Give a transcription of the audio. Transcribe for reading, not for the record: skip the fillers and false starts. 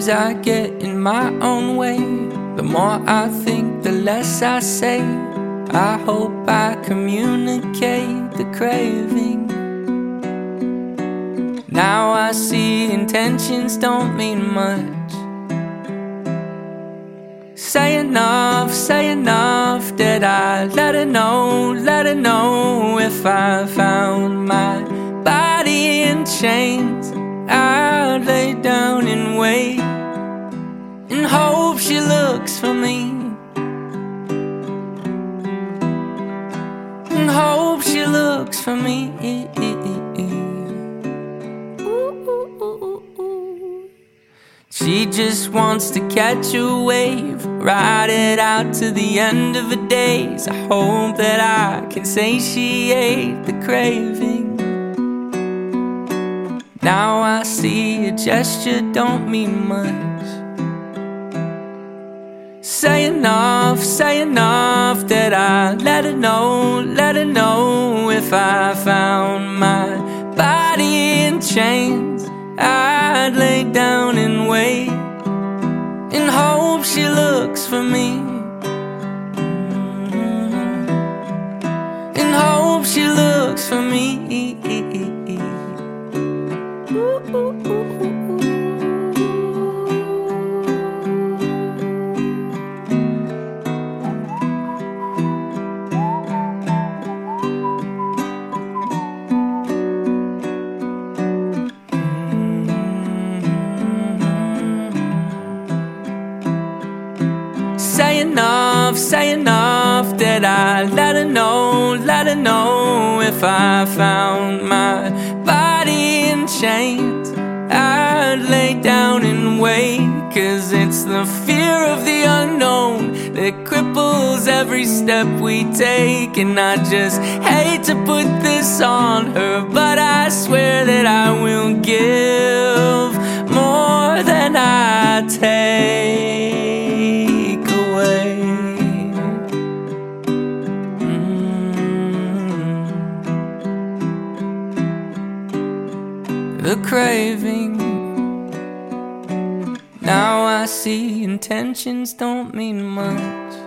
Sometimes I get in my own way. The more I think, the less I say. I hope I communicate the craving. Now I see intentions don't mean much. Say enough that I let her know if I found my body in chains, I'd lay down and wait and hope she looks for me, and hope she looks for me. She just wants to catch a wave, ride it out to the end of her days. I hope that I can say she ate the craving. Now I see a gesture don't mean much. Say enough that I let her know if I found my body in chains, I'd lay down and wait and hope she looks for me, and hope she looks for me. Say enough that I let her know if I found my body in chains, I'd lay down and wait. Cause it's the fear of the unknown that cripples every step we take. And I just hate to put this on her, but I swear that I will give more than I take away. The craving. Now I see intentions don't mean much.